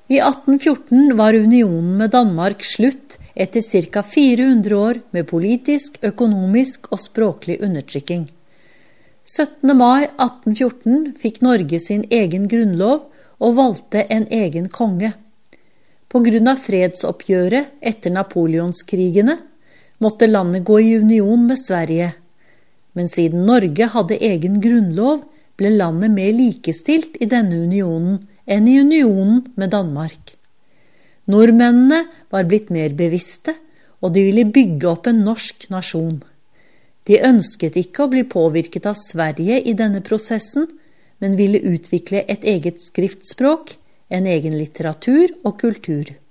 I 1814 var unionen med Danmark slutt etter ca. 400 år med politisk, økonomisk og språklig undertrykking. 17. mai 1814 fikk Norge sin egen grunnlov og valgte en egen konge. På grunn av fredsoppgjøret etter Napoleonskrigene måtte landet gå i union med Sverige. Men siden Norge hadde egen grunnlov, ble landet mer likestilt i denne unionen enn i unionen med Danmark. Nordmennene var blitt mer bevisste, og de ville bygge opp en norsk nasjon. De ønsket ikke å bli påvirket av Sverige i denne prosessen, men ville utvikle et eget skriftspråk, en egen litteratur og kultur.